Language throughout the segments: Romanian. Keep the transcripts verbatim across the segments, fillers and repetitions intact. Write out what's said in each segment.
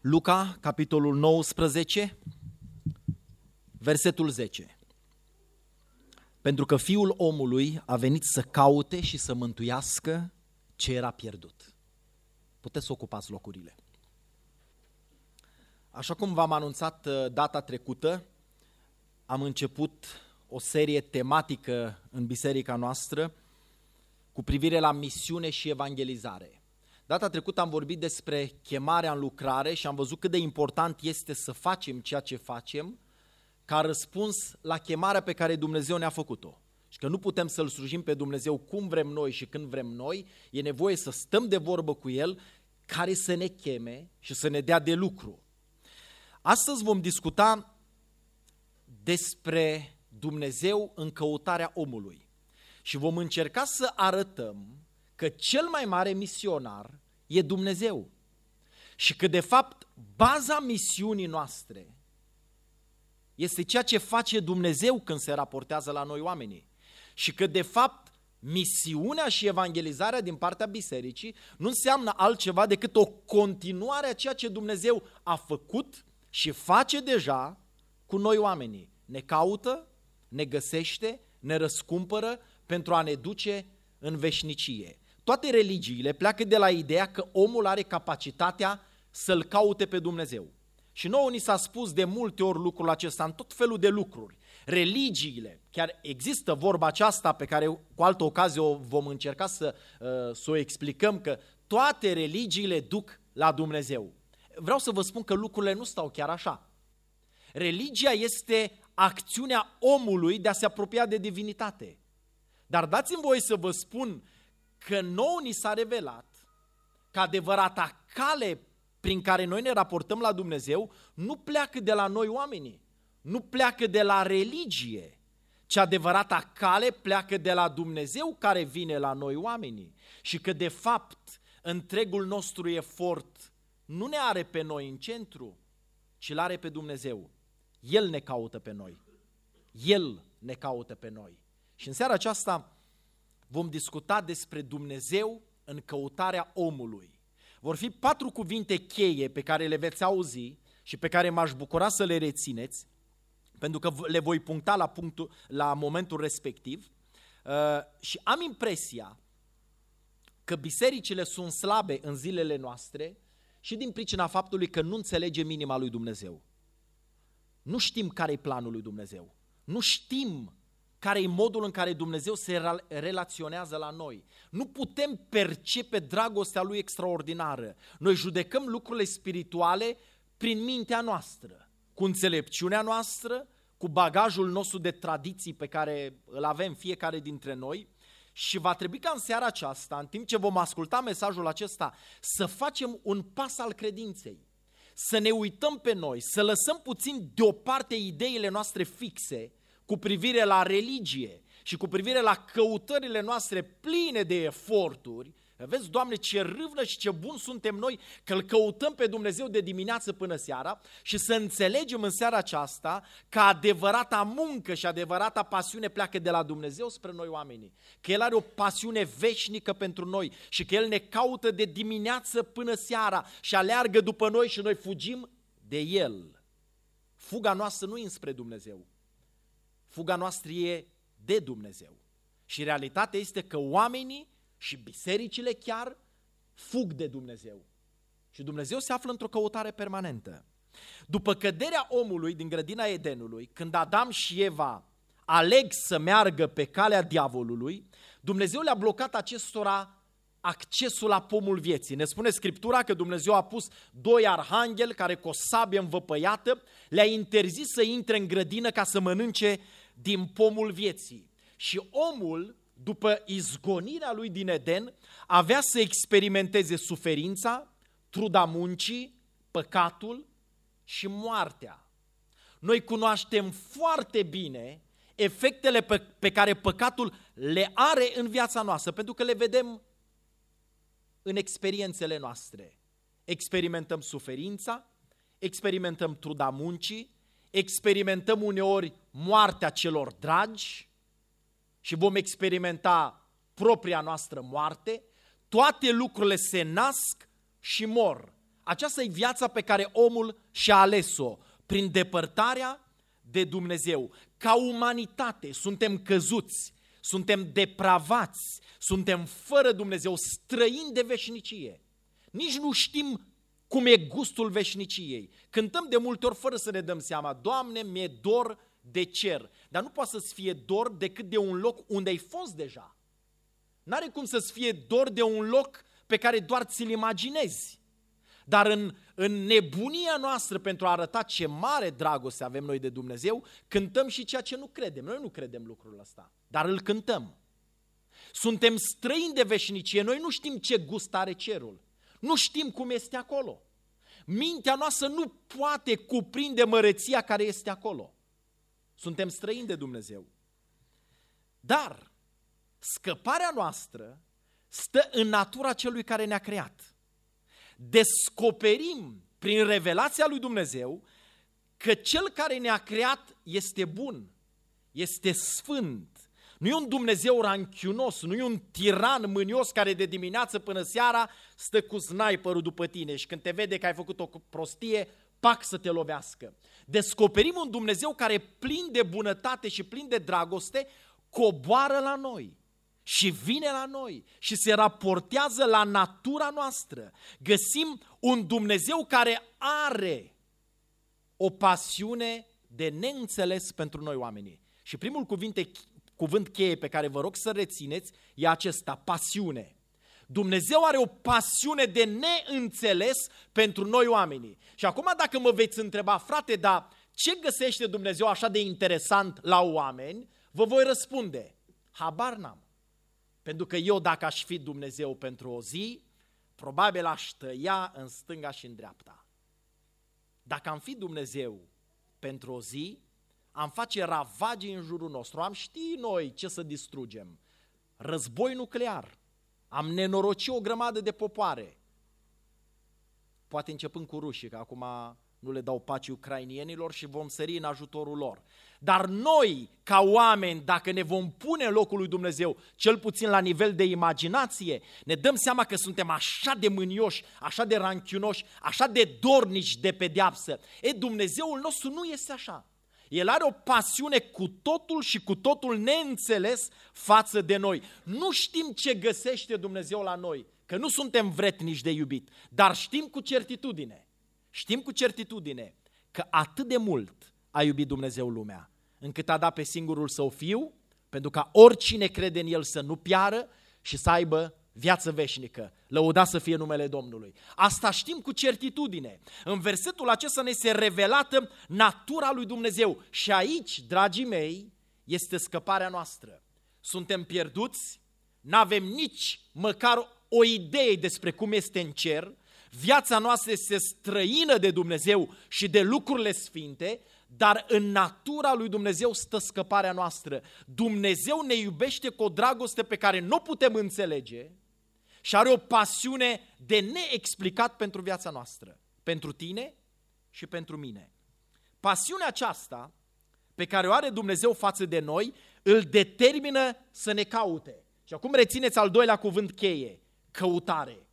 Luca, capitolul nouăsprezece, versetul zece. Pentru că Fiul omului a venit să caute și să mântuiască ce era pierdut. Puteți să ocupați locurile. Așa cum v-am anunțat data trecută, am început o serie tematică în biserica noastră cu privire la misiune și evangelizare. Data trecută am vorbit despre chemarea în lucrare și am văzut cât de important este să facem ceea ce facem ca răspuns la chemarea pe care Dumnezeu ne-a făcut-o. Și că nu putem să-L slujim pe Dumnezeu cum vrem noi și când vrem noi, e nevoie să stăm de vorbă cu El, care să ne cheme și să ne dea de lucru. Astăzi vom discuta despre Dumnezeu în căutarea omului și vom încerca să arătăm că cel mai mare misionar e Dumnezeu și că de fapt baza misiunii noastre este ceea ce face Dumnezeu când se raportează la noi oamenii și că de fapt misiunea și evangelizarea din partea bisericii nu înseamnă altceva decât o continuare a ceea ce Dumnezeu a făcut și face deja cu noi oamenii. Ne caută, ne găsește, ne răscumpără pentru a ne duce în veșnicie. Toate religiile pleacă de la ideea că omul are capacitatea să-L caute pe Dumnezeu. Și nouă ni s-a spus de multe ori lucrul acesta în tot felul de lucruri. Religiile, chiar există vorba aceasta pe care cu altă ocazie o vom încerca să, să o explicăm, că toate religiile duc la Dumnezeu. Vreau să vă spun că lucrurile nu stau chiar așa. Religia este acțiunea omului de a se apropia de divinitate. Dar dați-mi voie să vă spun că nouă ni s-a revelat că adevărata cale prin care noi ne raportăm la Dumnezeu nu pleacă de la noi oamenii, nu pleacă de la religie, ci adevărata cale pleacă de la Dumnezeu care vine la noi oamenii. Și că de fapt întregul nostru efort nu ne are pe noi în centru, ci îl are pe Dumnezeu. El ne caută pe noi. El ne caută pe noi. Și în seara aceasta vom discuta despre Dumnezeu în căutarea omului. Vor fi patru cuvinte cheie pe care le veți auzi și pe care m-aș bucura să le rețineți, pentru că le voi puncta la, punctul, la momentul respectiv. Uh, și am impresia că bisericile sunt slabe în zilele noastre și din pricina faptului că nu înțelegem inima lui Dumnezeu. Nu știm care e planul lui Dumnezeu. Nu știm care e modul în care Dumnezeu se relaționează la noi. Nu putem percepe dragostea Lui extraordinară. Noi judecăm lucrurile spirituale prin mintea noastră, cu înțelepciunea noastră, cu bagajul nostru de tradiții pe care îl avem fiecare dintre noi și va trebui ca în seara aceasta, în timp ce vom asculta mesajul acesta, să facem un pas al credinței, să ne uităm pe noi, să lăsăm puțin deoparte ideile noastre fixe cu privire la religie și cu privire la căutările noastre pline de eforturi. Vezi, Doamne, ce râvnă și ce bun suntem noi că îl căutăm pe Dumnezeu de dimineață până seara și să înțelegem în seara aceasta că adevărata muncă și adevărata pasiune pleacă de la Dumnezeu spre noi oamenii. Că El are o pasiune veșnică pentru noi și că El ne caută de dimineață până seara și aleargă după noi și noi fugim de El. Fuga noastră nu e înspre Dumnezeu. Fuga noastră e de Dumnezeu. Și realitatea este că oamenii și bisericile chiar fug de Dumnezeu. Și Dumnezeu se află într-o căutare permanentă. După căderea omului din grădina Edenului, când Adam și Eva aleg să meargă pe calea diavolului, Dumnezeu le-a blocat acestora accesul la pomul vieții. Ne spune Scriptura că Dumnezeu a pus doi arhangheli care cu o sabie învăpăiată le-a interzis să intre în grădină ca să mănânce din pomul vieții. Și omul, după izgonirea lui din Eden, avea să experimenteze suferința, truda muncii, păcatul și moartea. Noi cunoaștem foarte bine efectele pe, pe care păcatul le are în viața noastră, pentru că le vedem în experiențele noastre. Experimentăm suferința, experimentăm truda muncii, experimentăm uneori moartea celor dragi și vom experimenta propria noastră moarte. Toate lucrurile se nasc și mor. aceasta e viața pe care omul și-a ales-o, prin depărtarea de Dumnezeu. Ca umanitate suntem căzuți, suntem depravați, suntem fără Dumnezeu, străini de veșnicie. Nici nu știm cum e gustul veșniciei. Cântăm de multe ori fără să ne dăm seama, Doamne, mi-e dor de cer. Dar nu poate să-ți fie dor decât de un loc unde ai fost deja. N-are cum să-ți fie dor de un loc pe care doar ți-l imaginezi. Dar în, în nebunia noastră pentru a arăta ce mare dragoste avem noi de Dumnezeu, cântăm și ceea ce nu credem. Noi nu credem lucrul ăsta, dar îl cântăm. Suntem străini de veșnicie, noi nu știm ce gust are cerul. Nu știm cum este acolo. Mintea noastră nu poate cuprinde măreția care este acolo. Suntem străini de Dumnezeu. Dar scăparea noastră stă în natura celui care ne-a creat. Descoperim prin revelația lui Dumnezeu că cel care ne-a creat este bun, este sfânt. Nu e un Dumnezeu ranchiunos, nu e un tiran mânios care de dimineață până seara stă cu sniperul după tine și când te vede că ai făcut o prostie, pac să te lovească. Descoperim un Dumnezeu care plin de bunătate și plin de dragoste coboară la noi și vine la noi și se raportează la natura noastră. Găsim un Dumnezeu care are o pasiune de neînțeles pentru noi oamenii. Și primul cuvinte, cuvânt cheie pe care vă rog să rețineți e acesta, pasiune. Dumnezeu are o pasiune de neînțeles pentru noi oamenii. Și acum dacă mă veți întreba, frate, dar ce găsește Dumnezeu așa de interesant la oameni? Vă voi răspunde, habar n-am. Pentru că eu dacă aș fi Dumnezeu pentru o zi, probabil aș tăia în stânga și în dreapta. Dacă am fi Dumnezeu pentru o zi, am face ravagii în jurul nostru, am ști noi ce să distrugem. Război nuclear, am nenoroci o grămadă de popoare. Poate începând cu rușii, că acum nu le dau pace ucrainienilor și vom sări în ajutorul lor. Dar noi, ca oameni, dacă ne vom pune în locul lui Dumnezeu, cel puțin la nivel de imaginație, ne dăm seama că suntem așa de mânioși, așa de ranchiunoși, așa de dornici de pedeapsă. E, Dumnezeul nostru nu este așa. El are o pasiune cu totul și cu totul neînțeles față de noi. Nu știm ce găsește Dumnezeu la noi, că nu suntem vretnici de iubit, dar știm cu certitudine, știm cu certitudine că atât de mult a iubit Dumnezeu lumea, încât a dat pe singurul Său Fiu, pentru ca oricine crede în El să nu piară și să aibă viață veșnică. Lăudat să fie numele Domnului. Asta știm cu certitudine. În versetul acesta ne se revelată natura lui Dumnezeu. Și aici, dragii mei, este scăparea noastră. Suntem pierduți, n-avem nici măcar o idee despre cum este în cer, viața noastră este străină de Dumnezeu și de lucrurile sfinte, dar în natura lui Dumnezeu stă scăparea noastră. Dumnezeu ne iubește cu o dragoste pe care nu o putem înțelege și are o pasiune de neexplicat pentru viața noastră, pentru tine și pentru mine. Pasiunea aceasta pe care o are Dumnezeu față de noi îl determină să ne caute. Și acum rețineți al doilea cuvânt cheie, căutare.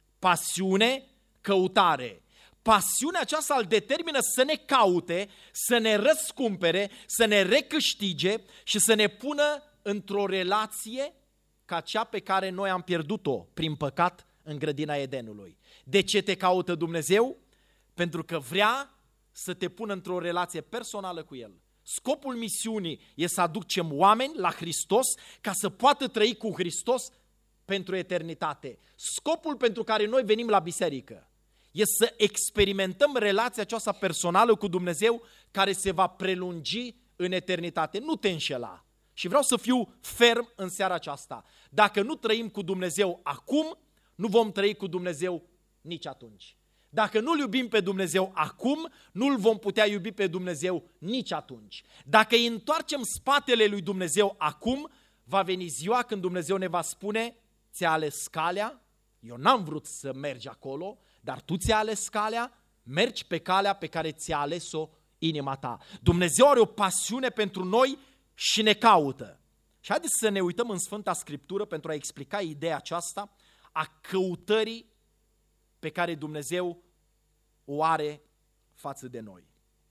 Pasiune, căutare. Pasiunea aceasta îl determină să ne caute, să ne răscumpere, să ne recâștige și să ne pună într-o relație ca cea pe care noi am pierdut-o prin păcat în grădina Edenului. De ce te caută Dumnezeu? Pentru că vrea să te pună într-o relație personală cu El. Scopul misiunii este să aducem oameni la Hristos ca să poată trăi cu Hristos pentru eternitate. Scopul pentru care noi venim la biserică este să experimentăm relația aceasta personală cu Dumnezeu care se va prelungi în eternitate. Nu te înșela. Și vreau să fiu ferm în seara aceasta. Dacă nu trăim cu Dumnezeu acum, nu vom trăi cu Dumnezeu nici atunci. Dacă nu-L iubim pe Dumnezeu acum, nu-L vom putea iubi pe Dumnezeu nici atunci. Dacă îi întoarcem spatele lui Dumnezeu acum, va veni ziua când Dumnezeu ne va spune, ți-a ales calea, eu n-am vrut să mergi acolo, dar tu ți-ai ales calea, mergi pe calea pe care ți-a ales-o inima ta. Dumnezeu are o pasiune pentru noi și ne caută. Și haideți să ne uităm în Sfânta Scriptură pentru a explica ideea aceasta a căutării pe care Dumnezeu o are față de noi.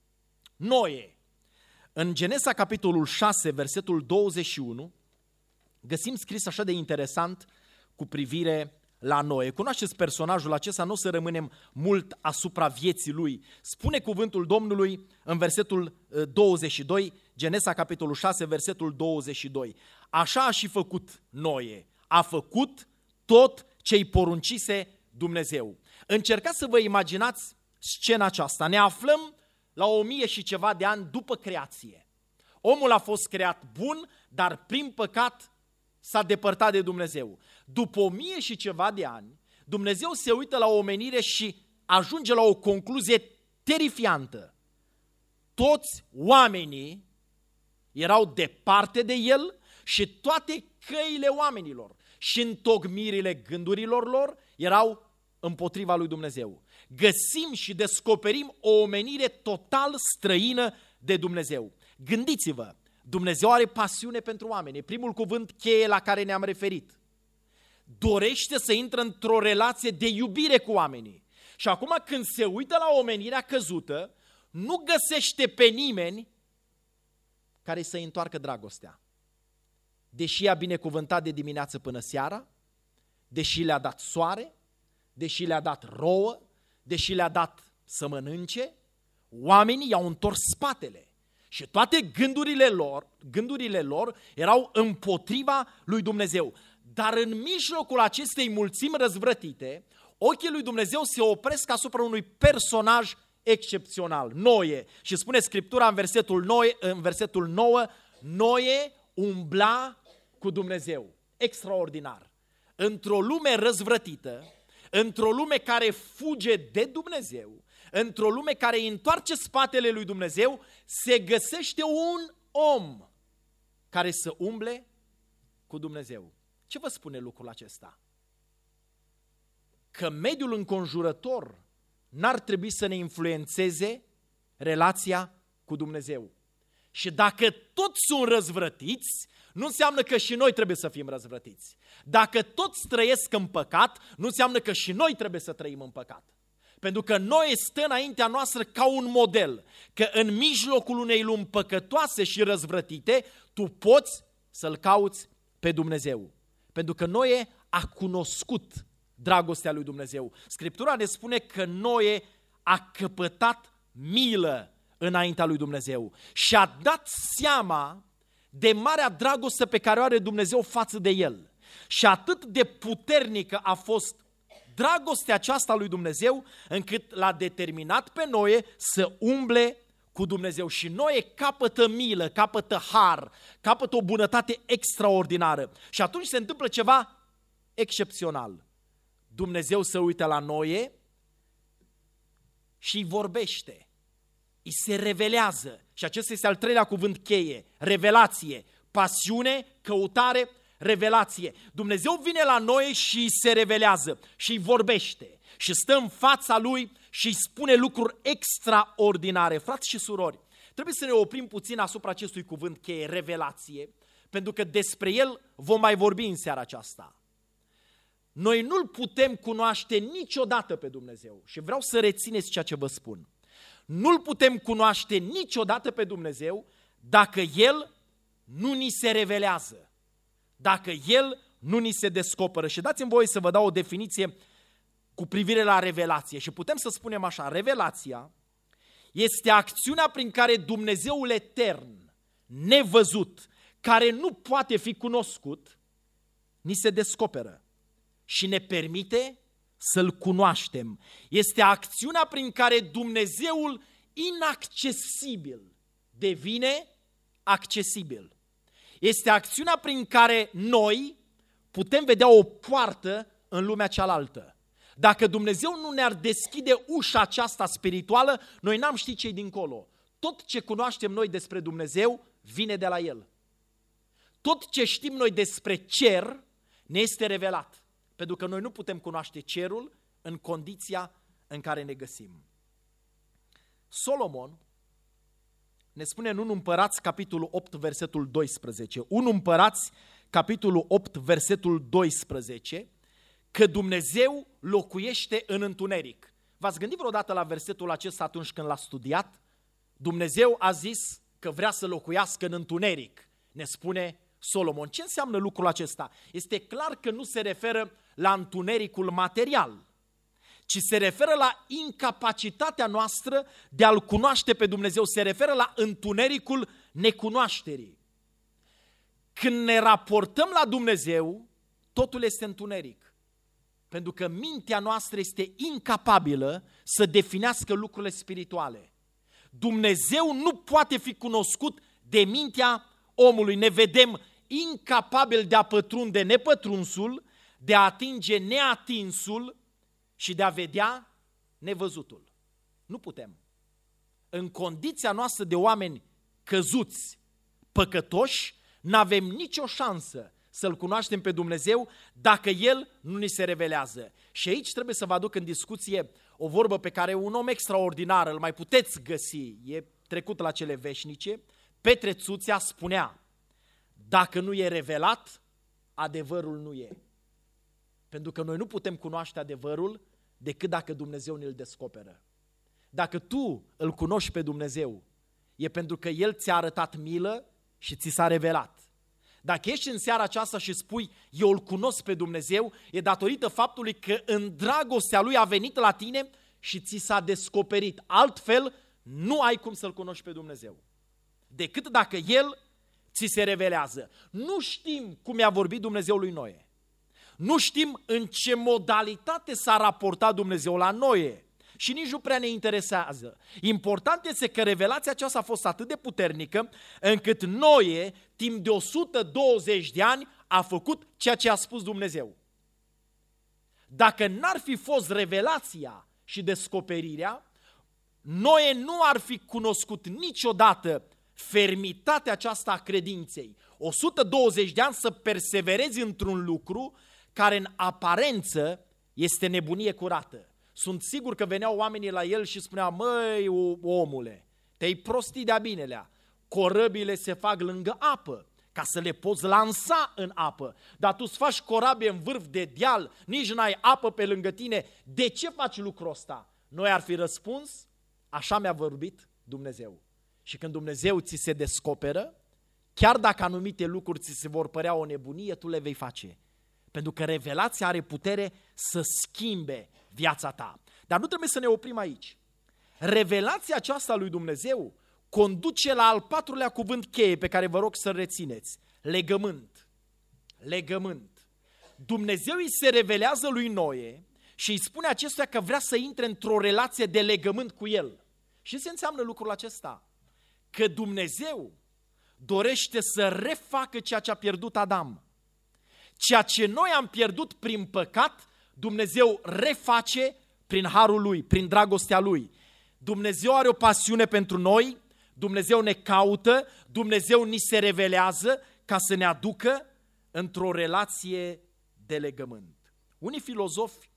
Noe, în Genesa capitolul șase, versetul douăzeci și unu, găsim scris așa de interesant cu privire la Noe. Cunoașteți personajul acesta, nu o să rămânem mult asupra vieții lui. Spune cuvântul Domnului în versetul douăzeci și doi, Genesa capitolul șase, versetul douăzeci și doi. Așa a și făcut Noe, a făcut tot ce-i poruncise Dumnezeu. Încercați să vă imaginați scena aceasta. Ne aflăm la o mie și ceva de ani după creație. Omul a fost creat bun, dar prin păcat s-a depărtat de Dumnezeu. După o mie și ceva de ani, Dumnezeu se uită la omenire și ajunge la o concluzie terifiantă. Toți oamenii erau departe de El și toate căile oamenilor și întocmirile gândurilor lor erau împotriva lui Dumnezeu. Găsim și descoperim o omenire total străină de Dumnezeu. Gândiți-vă, Dumnezeu are pasiune pentru oameni. E primul cuvânt cheie la care ne-am referit. Dorește să intre într-o relație de iubire cu oamenii. Și acum când se uită la omenirea căzută, nu găsește pe nimeni care să-i întoarcă dragostea. Deși i-a binecuvântat de dimineață până seara, deși le-a dat soare, deși le-a dat rouă, deși le-a dat să mănânce, oamenii i-au întors spatele. Și toate gândurile lor, gândurile lor erau împotriva lui Dumnezeu. Dar în mijlocul acestei mulțimi răzvrătite, ochii lui Dumnezeu se opresc asupra unui personaj excepțional, Noe. Și spune Scriptura în versetul, nouă, în versetul nouă, Noe umbla cu Dumnezeu. Extraordinar. Într-o lume răzvrătită, într-o lume care fuge de Dumnezeu, într-o lume care îi întoarce spatele lui Dumnezeu, se găsește un om care să umble cu Dumnezeu. Ce vă spune lucrul acesta? Că mediul înconjurător n-ar trebui să ne influențeze relația cu Dumnezeu. Și dacă toți sunt răzvrătiți, nu înseamnă că și noi trebuie să fim răzvrătiți. Dacă toți trăiesc în păcat, nu înseamnă că și noi trebuie să trăim în păcat. Pentru că noi stă înaintea noastră ca un model, că în mijlocul unei lumi păcătoase și răzvrătite, tu poți să-L cauți pe Dumnezeu. Pentru că Noe a cunoscut dragostea lui Dumnezeu. Scriptura ne spune că Noe a căpătat milă înaintea lui Dumnezeu și a dat seama de marea dragoste pe care o are Dumnezeu față de el. Și atât de puternică a fost dragostea aceasta lui Dumnezeu, încât l-a determinat pe Noe să umble cu Dumnezeu. Și Noe capătă milă, capătă har, capătă o bunătate extraordinară. Și atunci se întâmplă ceva excepțional. Dumnezeu se uită la Noe și îi vorbește, îi se revelează. Și acesta este al treilea cuvânt cheie, revelație, pasiune, căutare, revelație. Dumnezeu vine la Noe și îi se revelează și îi vorbește și stă în fața lui și îi spune lucruri extraordinare. Frați și surori, trebuie să ne oprim puțin asupra acestui cuvânt cheie, revelație, pentru că despre el vom mai vorbi în seara aceasta. Noi nu-L putem cunoaște niciodată pe Dumnezeu și vreau să rețineți ceea ce vă spun. Nu-L putem cunoaște niciodată pe Dumnezeu dacă El nu ni se revelează, dacă El nu ni se descoperă. Și dați-mi voie să vă dau o definiție cu privire la revelație. Și putem să spunem așa, revelația este acțiunea prin care Dumnezeul etern, nevăzut, care nu poate fi cunoscut, ni se descoperă și ne permite să-L cunoaștem. Este acțiunea prin care Dumnezeul inaccesibil devine accesibil. Este acțiunea prin care noi putem vedea o poartă în lumea cealaltă. Dacă Dumnezeu nu ne-ar deschide ușa aceasta spirituală, noi n-am ști ce-i dincolo. Tot ce cunoaștem noi despre Dumnezeu vine de la El. Tot ce știm noi despre cer ne este revelat. Pentru că noi nu putem cunoaște cerul în condiția în care ne găsim. Solomon ne spune în unu Împărați, capitolul opt, versetul doisprezece. unu Împărați, capitolul opt, versetul doisprezece, că Dumnezeu locuiește în întuneric. V-ați gândit vreodată la versetul acesta atunci când l-a studiat? Dumnezeu a zis că vrea să locuiască în întuneric, ne spune Solomon. Ce înseamnă lucrul acesta? Este clar că nu se referă la întunericul material, ci se referă la incapacitatea noastră de a-L cunoaște pe Dumnezeu, se referă la întunericul necunoașterii. Când ne raportăm la Dumnezeu, totul este întuneric, pentru că mintea noastră este incapabilă să definească lucrurile spirituale. Dumnezeu nu poate fi cunoscut de mintea omului. Ne vedem incapabili de a pătrunde nepătrunsul, de a atinge neatinsul și de a vedea nevăzutul. Nu putem. În condiția noastră de oameni căzuți, păcătoși, n-avem nicio șansă să-L cunoaștem pe Dumnezeu dacă El nu ni se revelează. Și aici trebuie să vă aduc în discuție o vorbă pe care un om extraordinar, îl mai puteți găsi, e trecut la cele veșnice. Petre Țuțea spunea: dacă nu e revelat, adevărul nu e. Pentru că noi nu putem cunoaște adevărul decât dacă Dumnezeu ne-l descoperă. Dacă tu îl cunoști pe Dumnezeu, e pentru că El ți-a arătat milă și ți s-a revelat. Dacă ești în seara aceasta și spui, eu îl cunosc pe Dumnezeu, e datorită faptului că în dragostea Lui a venit la tine și ți s-a descoperit. Altfel, nu ai cum să-L cunoști pe Dumnezeu, decât dacă El ți se revelează. Nu știm cum i-a vorbit Dumnezeu lui Noe. Nu știm în ce modalitate s-a raportat Dumnezeu la Noe. Și nici nu prea ne interesează. Important este că revelația aceasta a fost atât de puternică, încât Noe, timp de o sută douăzeci de ani, a făcut ceea ce a spus Dumnezeu. Dacă n-ar fi fost revelația și descoperirea, Noe nu ar fi cunoscut niciodată fermitatea aceasta a credinței. o sută douăzeci de ani să perseverezi într-un lucru care în aparență este nebunie curată. Sunt sigur că veneau oamenii la el și spuneau: măi, omule, te-ai prostit de-a binelea, corăbile se fac lângă apă, ca să le poți lansa în apă, dar tu îți faci corabie în vârf de deal, nici n-ai apă pe lângă tine, de ce faci lucrul ăsta? Noi ar fi răspuns: așa mi-a vorbit Dumnezeu. Și când Dumnezeu ți se descoperă, chiar dacă anumite lucruri ți se vor părea o nebunie, tu le vei face. Pentru că revelația are putere să schimbe viața ta. Dar nu trebuie să ne oprim aici. Revelația aceasta lui Dumnezeu conduce la al patrulea cuvânt cheie pe care vă rog să-l rețineți. Legământ. Legământ. Dumnezeu îi se revelează lui Noe și îi spune acestuia că vrea să intre într-o relație de legământ cu el. Și ce înseamnă lucrul acesta? Că Dumnezeu dorește să refacă ceea ce a pierdut Adam. Ceea ce noi am pierdut prin păcat, Dumnezeu reface prin harul Lui, prin dragostea Lui. Dumnezeu are o pasiune pentru noi, Dumnezeu ne caută, Dumnezeu ni se revelează ca să ne aducă într-o relație de legământ. Unii filozofi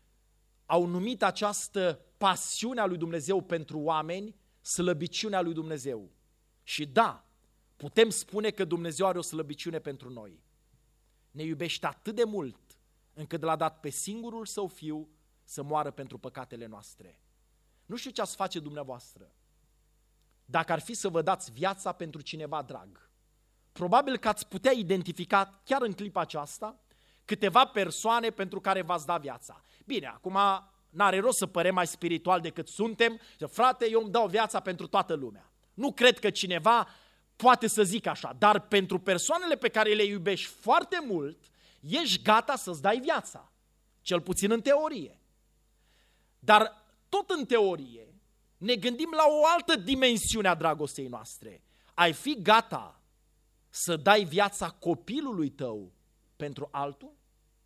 au numit această pasiune a lui Dumnezeu pentru oameni slăbiciunea lui Dumnezeu. Și da, putem spune că Dumnezeu are o slăbiciune pentru noi. Ne iubește atât de mult încât l-a dat pe singurul Său Fiu să moară pentru păcatele noastre. Nu știu ce ați face dumneavoastră dacă ar fi să vă dați viața pentru cineva drag. Probabil că ați putea identifica chiar în clipa aceasta câteva persoane pentru care v-ați da viața. Bine, acum n-are rost să părem mai spiritual decât suntem. Frate, eu îmi dau viața pentru toată lumea. Nu cred că cineva poate să zică așa, dar pentru persoanele pe care le iubești foarte mult, ești gata să-ți dai viața, cel puțin în teorie. Dar tot în teorie ne gândim la o altă dimensiune a dragostei noastre. Ai fi gata să dai viața copilului tău pentru altul?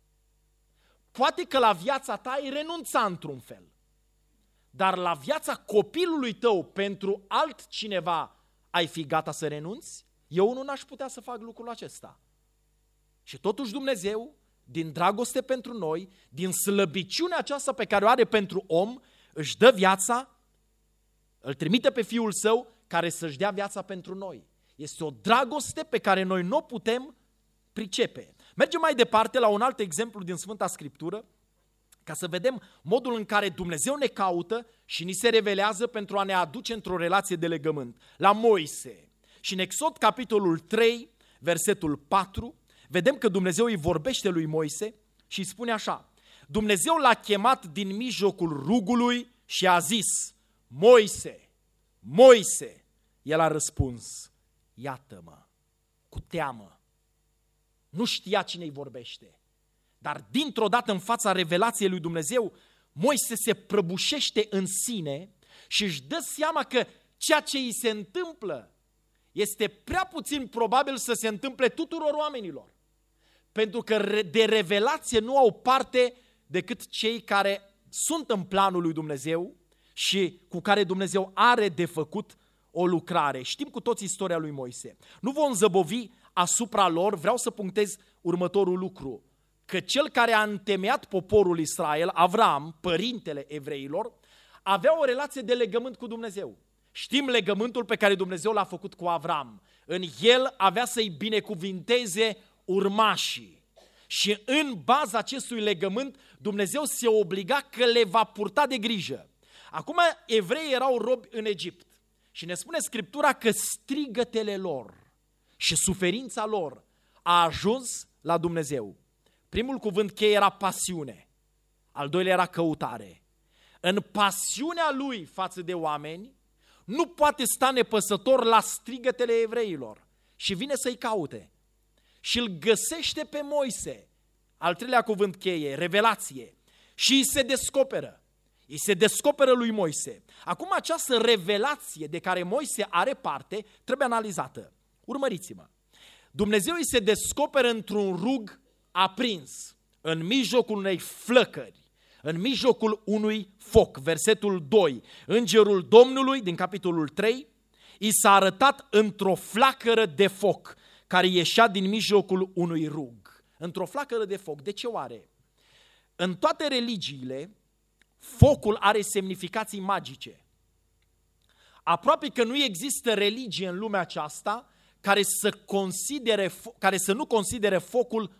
Poate că la viața ta ai renunța într-un fel, dar la viața copilului tău pentru altcineva ai fi gata să renunți? Eu nu n-aș putea să fac lucrul acesta. Și totuși Dumnezeu, din dragoste pentru noi, din slăbiciunea aceasta pe care o are pentru om, își dă viața, îl trimite pe Fiul Său care să-și dea viața pentru noi. Este o dragoste pe care noi nu o putem pricepe. Mergem mai departe la un alt exemplu din Sfânta Scriptură, ca să vedem modul în care Dumnezeu ne caută și ni se revelează pentru a ne aduce într-o relație de legământ. La Moise. Și în Exod, capitolul trei, versetul patru, vedem că Dumnezeu îi vorbește lui Moise și îi spune așa: Dumnezeu l-a chemat din mijlocul rugului și a zis: Moise, Moise. El a răspuns: iată-mă, cu teamă. Nu știa cine îi vorbește. Dar dintr-o dată în fața revelației lui Dumnezeu, Moise se prăbușește în sine și își dă seama că ceea ce îi se întâmplă este prea puțin probabil să se întâmple tuturor oamenilor. Pentru că de revelație nu au parte decât cei care sunt în planul lui Dumnezeu și cu care Dumnezeu are de făcut o lucrare. Știm cu toți istoria lui Moise. Nu vom zăbovi asupra lor, vreau să punctez următorul lucru. Că cel care a întemeiat poporul Israel, Avram, părintele evreilor, avea o relație de legământ cu Dumnezeu. Știm legământul pe care Dumnezeu l-a făcut cu Avram. În el avea să-i binecuvinteze urmașii. Și în baza acestui legământ, Dumnezeu se obliga că le va purta de grijă. Acum evreii erau robi în Egipt. Și ne spune Scriptura că strigătele lor și suferința lor a ajuns la Dumnezeu. Primul cuvânt cheie era pasiune, al doilea era căutare. În pasiunea lui față de oameni, nu poate sta nepăsător la strigătele evreilor și vine să-i caute. Și îl găsește pe Moise, al treilea cuvânt cheie, revelație, și îi se descoperă. Îi se descoperă lui Moise. Acum această revelație de care Moise are parte trebuie analizată. Urmăriți-mă. Dumnezeu îi se descoperă într-un rug aprins, în mijlocul unei flăcări, în mijlocul unui foc. Versetul doi. Îngerul Domnului, din capitolul trei, i s-a arătat într-o flacără de foc, care ieșea din mijlocul unui rug. Într-o flacără de foc. De ce oare? În toate religiile, focul are semnificații magice. Aproape că nu există religie în lumea aceasta care să, considere, care să nu considere focul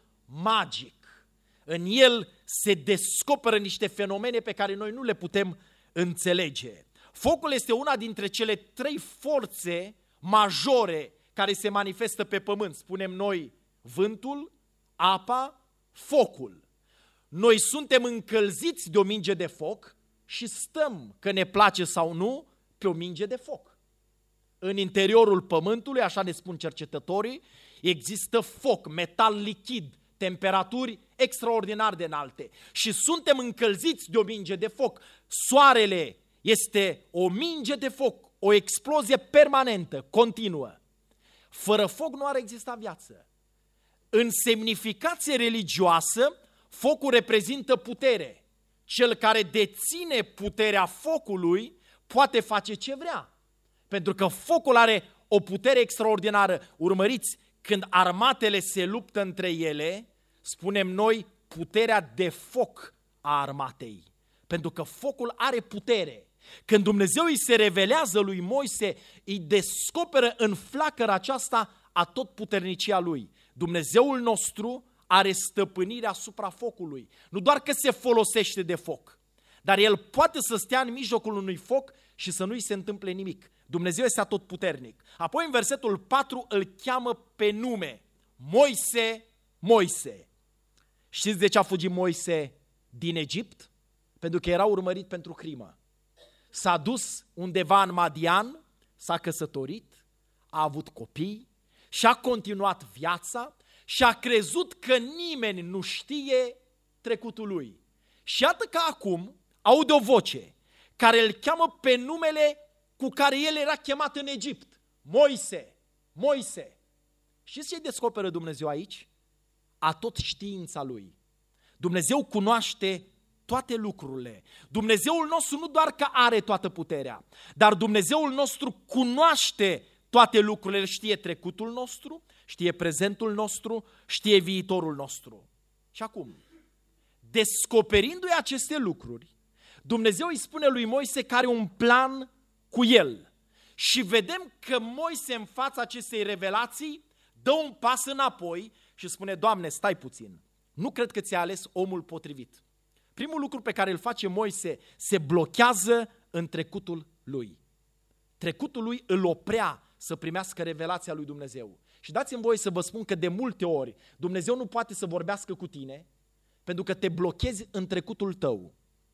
magic. În el se descoperă niște fenomene pe care noi nu le putem înțelege. Focul este una dintre cele trei forțe majore care se manifestă pe pământ. Spunem noi vântul, apa, focul. Noi suntem încălziți de o minge de foc și stăm, că ne place sau nu, pe o minge de foc. În interiorul pământului, așa ne spun cercetătorii, există foc, metal lichid, temperaturi extraordinar de înalte și suntem încălziți de o minge de foc. Soarele este o minge de foc, o explozie permanentă, continuă. Fără foc nu ar exista viață. În semnificație religioasă, focul reprezintă putere. Cel care deține puterea focului poate face ce vrea. Pentru că focul are o putere extraordinară. Urmăriți, când armatele se luptă între ele, spunem noi puterea de foc a armatei. Pentru că focul are putere. Când Dumnezeu îi se revelează lui Moise, îi descoperă în flacăra aceasta atotputernicia lui. Dumnezeul nostru are stăpânire asupra focului. Nu doar că se folosește de foc, dar el poate să stea în mijlocul unui foc și să nu-i se întâmple nimic. Dumnezeu este atotputernic. Apoi în versetul patru îl cheamă pe nume. Moise, Moise. Știți de ce a fugit Moise din Egipt? Pentru că era urmărit pentru crimă. S-a dus undeva în Madian, s-a căsătorit, a avut copii și a continuat viața și a crezut că nimeni nu știe trecutul lui. Și iată că acum aude o voce care îl cheamă pe numele cu care el era chemat în Egipt. Moise, Moise. Știți ce descoperă Dumnezeu aici? Atot știința lui. Dumnezeu cunoaște toate lucrurile. Dumnezeul nostru nu doar că are toată puterea, dar Dumnezeul nostru cunoaște toate lucrurile. Știe trecutul nostru, știe prezentul nostru, știe viitorul nostru. Și acum, descoperindu-i aceste lucruri, Dumnezeu îi spune lui Moise că are un plan cu el. Și vedem că Moise în fața acestei revelații dă un pas înapoi și spune: Doamne, stai puțin, nu cred că ți-a ales omul potrivit. primul lucru pe care îl face Moise, se blochează în trecutul lui. Trecutul lui îl oprea să primească revelația lui Dumnezeu. Și dați-mi voie să vă spun că de multe ori Dumnezeu nu poate să vorbească cu tine pentru că te blochezi în trecutul tău.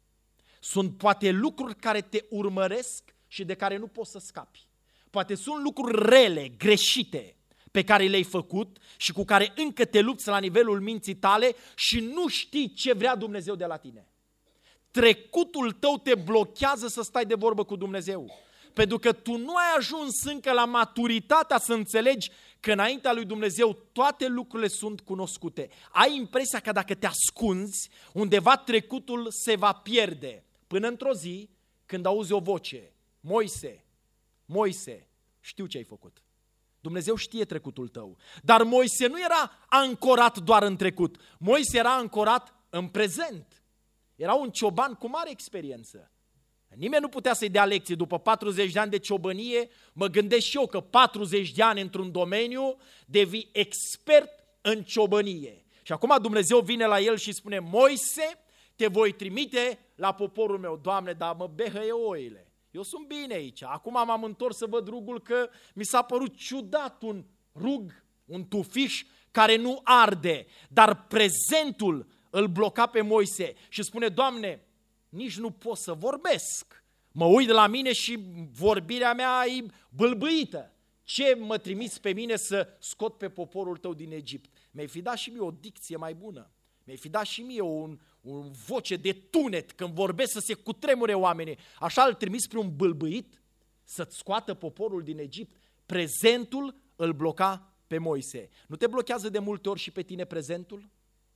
Sunt poate lucruri care te urmăresc și de care nu poți să scapi. Poate sunt lucruri rele, greșite, pe care le-ai făcut și cu care încă te lupți la nivelul minții tale și nu știi ce vrea Dumnezeu de la tine. Trecutul tău te blochează să stai de vorbă cu Dumnezeu. Pentru că tu nu ai ajuns încă la maturitatea să înțelegi că înaintea lui Dumnezeu toate lucrurile sunt cunoscute. Ai impresia că dacă te ascunzi, undeva trecutul se va pierde. Până într-o zi, când auzi o voce, Moise, Moise, știu ce ai făcut. Dumnezeu știe trecutul tău. Dar Moise nu era ancorat doar în trecut. Moise era ancorat în prezent. Era un cioban cu mare experiență. Nimeni nu putea să-i dea lecții. După patruzeci de ani de ciobănie, mă gândesc și eu că patruzeci de ani într-un domeniu devii expert în ciobănie. Și acum Dumnezeu vine la el și spune, Moise, te voi trimite la poporul meu. Doamne, dar mă behăie oile. Eu sunt bine aici. Acum m-am întors să văd rugul că mi s-a părut ciudat un rug, un tufiș care nu arde. Dar prezentul îl bloca pe Moise și spune, Doamne, nici nu pot să vorbesc. Mă uit la mine și vorbirea mea e bâlbâită. Ce mă trimiți pe mine să scot pe poporul tău din Egipt? Mi-ai fi dat și mie o dicție mai bună. Mi-ai fi dat și mie un, un voce de tunet când vorbesc să se cutremure oamenii. Așa îl trimis pe un bâlbâit să-ți scoată poporul din Egipt. Prezentul îl bloca pe Moise. Nu te blochează de multe ori și pe tine prezentul?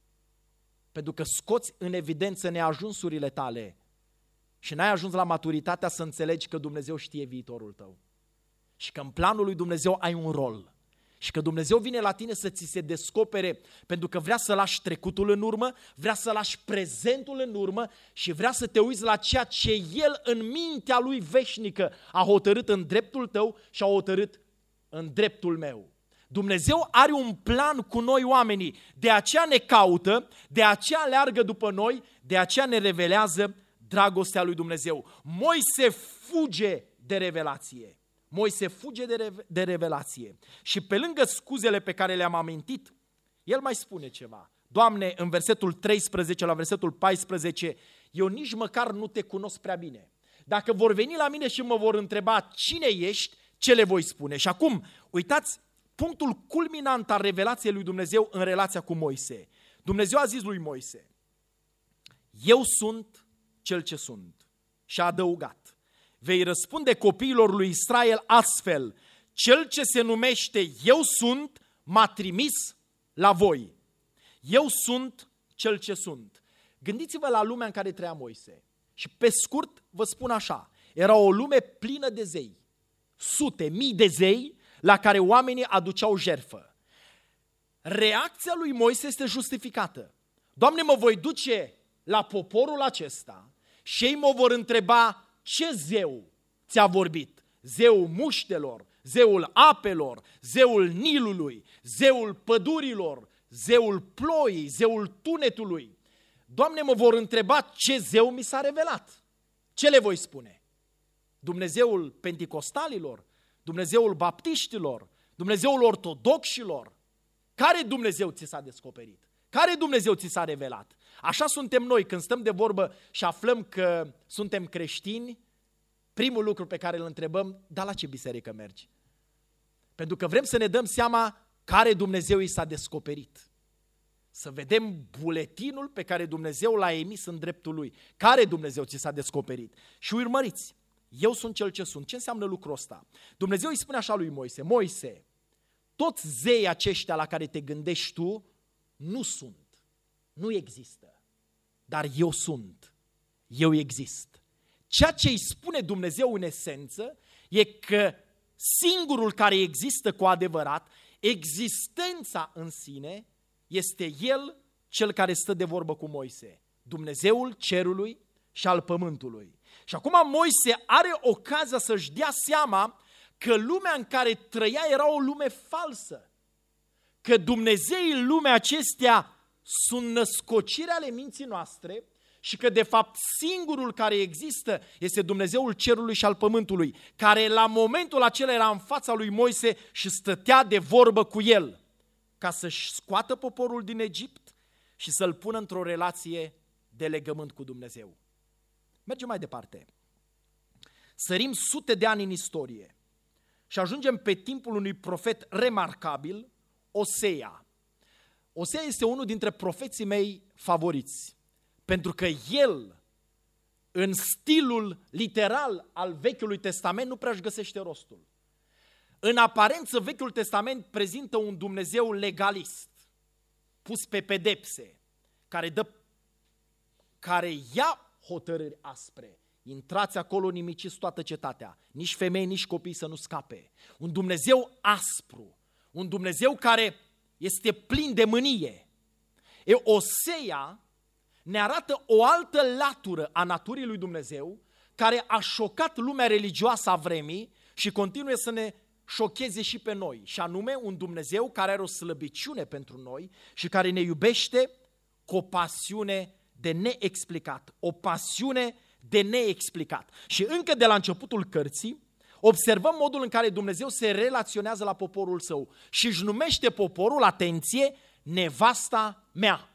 Pentru că scoți în evidență neajunsurile tale și n-ai ajuns la maturitatea să înțelegi că Dumnezeu știe viitorul tău și că în planul lui Dumnezeu ai un rol și că Dumnezeu vine la tine să ți se descopere pentru că vrea să lași trecutul în urmă, vrea să lași prezentul în urmă și vrea să te uiți la ceea ce El în mintea Lui veșnică a hotărât în dreptul tău și a hotărât în dreptul meu. Dumnezeu are un plan cu noi oamenii, de aceea ne caută, de aceea leargă după noi, de aceea ne revelează dragostea lui Dumnezeu. Moise fuge de revelație, Moise fuge de, re- de revelație și pe lângă scuzele pe care le-am amintit, el mai spune ceva. Doamne, în versetul treisprezece la versetul paisprezece, eu nici măcar nu te cunosc prea bine. Dacă vor veni la mine și mă vor întreba cine ești, ce le voi spune? Și acum, uitați, punctul culminant al revelației lui Dumnezeu în relația cu Moise. Dumnezeu a zis lui Moise, eu sunt cel ce sunt. Și a adăugat, vei răspunde copiilor lui Israel astfel, cel ce se numește eu sunt, m-a trimis la voi. Eu sunt cel ce sunt. Gândiți-vă la lumea în care trăia Moise. Și pe scurt vă spun așa, era o lume plină de zei. Sute, mii de zei la care oamenii aduceau jertfă. Reacția lui Moise este justificată. Doamne, mă voi duce la poporul acesta și ei mă vor întreba ce zeu ți-a vorbit? Zeul muștelor, zeul apelor, zeul Nilului, zeul pădurilor, zeul ploii, zeul tunetului. Doamne, mă vor întreba ce zeu mi s-a revelat. Ce le voi spune? Dumnezeul penticostalilor? Dumnezeul baptiștilor? Dumnezeul ortodoxilor? Care Dumnezeu ți s-a descoperit? Care Dumnezeu ți s-a revelat? Așa suntem noi când stăm de vorbă și aflăm că suntem creștini, primul lucru pe care îl întrebăm, dar la ce biserică mergi? Pentru că vrem să ne dăm seama care Dumnezeu i s-a descoperit. Să vedem buletinul pe care Dumnezeu l-a emis în dreptul lui. Care Dumnezeu ți s-a descoperit? Și urmăriți, eu sunt cel ce sunt. Ce înseamnă lucrul ăsta? Dumnezeu îi spune așa lui Moise, Moise, toți zeii aceștia la care te gândești tu nu sunt, nu există, dar eu sunt, eu exist. Ceea ce îi spune Dumnezeu în esență e că singurul care există cu adevărat, existența în sine, este El cel care stă de vorbă cu Moise, Dumnezeul cerului și al pământului. Și acum Moise are ocazia să-și dea seama că lumea în care trăia era o lume falsă, că Dumnezeii lumea acestea sunt născociri ale minții noastre și că de fapt singurul care există este Dumnezeul cerului și al pământului, care la momentul acela era în fața lui Moise și stătea de vorbă cu el ca să-și scoată poporul din Egipt și să-l pună într-o relație de legământ cu Dumnezeu. Mergem mai departe. Sărim sute de ani în istorie și ajungem pe timpul unui profet remarcabil, Osea. Osea este unul dintre profeții mei favoriți, pentru că el, în stilul literal al Vechiului Testament, nu prea își găsește rostul. În aparență, Vechiul Testament prezintă un Dumnezeu legalist, pus pe pedepse, care, dă, care ia hotărâri aspre. Intrați acolo, nimiciți toată cetatea, nici femei, nici copii să nu scape. Un Dumnezeu aspru, un Dumnezeu care este plin de mânie. E, Osea ne arată o altă latură a naturii lui Dumnezeu, care a șocat lumea religioasă a vremii și continuă să ne șocheze și pe noi, și anume un Dumnezeu care are o slăbiciune pentru noi și care ne iubește cu o pasiune de neexplicat, o pasiune de neexplicat. Și încă de la începutul cărții observăm modul în care Dumnezeu se relaționează la poporul său și își numește poporul, atenție, nevasta mea.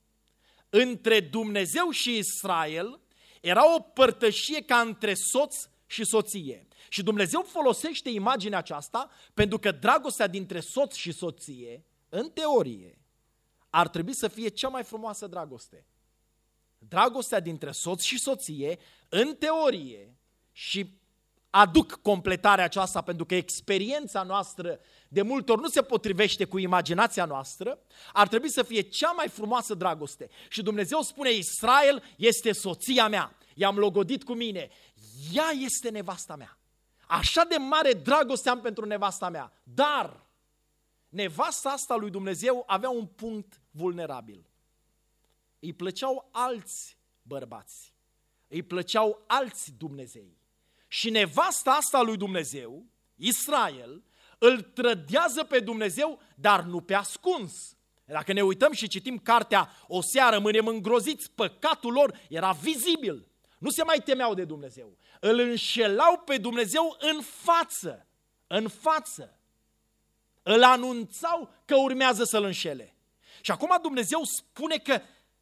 Între Dumnezeu și Israel era o părtășie ca între soț și soție. Și Dumnezeu folosește imaginea aceasta pentru că dragostea dintre soț și soție, în teorie, ar trebui să fie cea mai frumoasă dragoste. Dragostea dintre soț și soție, în teorie, și aduc completarea aceasta pentru că experiența noastră de multe ori nu se potrivește cu imaginația noastră, ar trebui să fie cea mai frumoasă dragoste. Și Dumnezeu spune, Israel este soția mea, i-am logodit cu mine, ea este nevasta mea. Așa de mare dragoste am pentru nevasta mea, dar nevasta asta lui Dumnezeu avea un punct vulnerabil. Îi plăceau alți bărbați, îi plăceau alți Dumnezei. Și nevasta asta lui Dumnezeu, Israel, îl trădează pe Dumnezeu, dar nu pe ascuns. Dacă ne uităm și citim cartea Osea, rămânem îngroziți, păcatul lor era vizibil. Nu se mai temeau de Dumnezeu. Îl înșelau pe Dumnezeu în față, în față. Îl anunțau că urmează să-l înșele. Și acum Dumnezeu spune că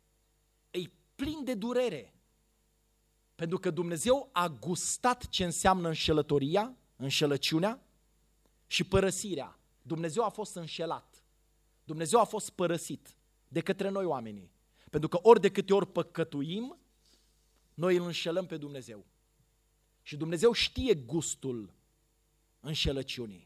îi plin de durere. Pentru că Dumnezeu a gustat ce înseamnă înșelătoria, înșelăciunea și părăsirea. Dumnezeu a fost înșelat. Dumnezeu a fost părăsit de către noi oamenii. Pentru că ori de câte ori păcătuim, noi îl înșelăm pe Dumnezeu. Și Dumnezeu știe gustul înșelăciunii.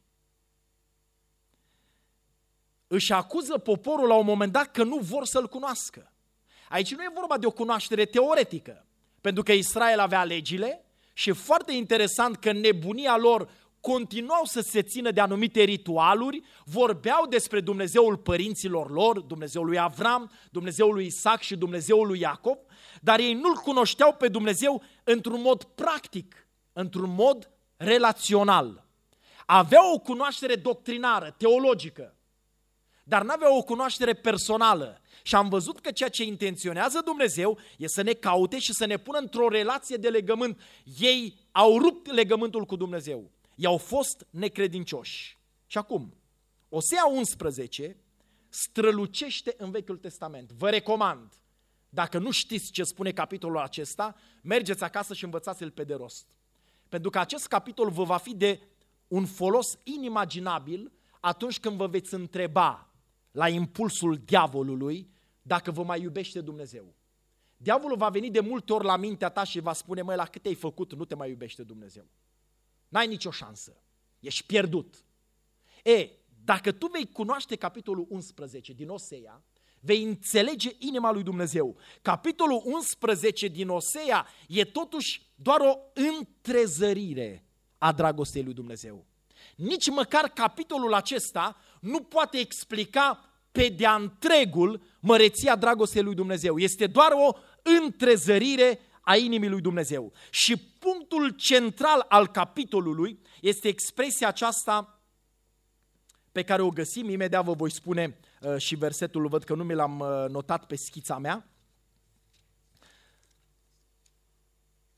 Își acuză poporul la un moment dat că nu vor să-L cunoască. Aici nu e vorba de o cunoaștere teoretică, pentru că Israel avea legile și e foarte interesant că în nebunia lor continuau să se țină de anumite ritualuri, vorbeau despre Dumnezeul părinților lor, Dumnezeul lui Avram, Dumnezeul lui Isaac și Dumnezeul lui Iacov, dar ei nu-L cunoșteau pe Dumnezeu într-un mod practic, într-un mod relațional. Aveau o cunoaștere doctrinară, teologică, dar n-aveau o cunoaștere personală. Și am văzut că ceea ce intenționează Dumnezeu e să ne caute și să ne pună într-o relație de legământ. Ei au rupt legământul cu Dumnezeu. I-au fost necredincioși. Și acum, Osea unsprezece strălucește în Vechiul Testament. Vă recomand, dacă nu știți ce spune capitolul acesta, mergeți acasă și învățați-l pe de rost. Pentru că acest capitol vă va fi de un folos inimaginabil atunci când vă veți întreba la impulsul diavolului dacă vă mai iubește Dumnezeu. Diavolul va veni de multe ori la mintea ta și va spune, măi, la cât ai făcut, nu te mai iubește Dumnezeu. N-ai nicio șansă, ești pierdut. E, dacă tu vei cunoaște capitolul unsprezece din Osea, vei înțelege inima lui Dumnezeu. Capitolul unsprezece din Osea e totuși doar o întrezărire a dragostei lui Dumnezeu. Nici măcar capitolul acesta nu poate explica pe de-a întregul măreția dragostei lui Dumnezeu. Este doar o întrezărire a inimii lui Dumnezeu. Și punctul central al capitolului este expresia aceasta pe care o găsim, imediat vă voi spune uh, și versetul, văd că nu mi l-am uh, notat pe schița mea.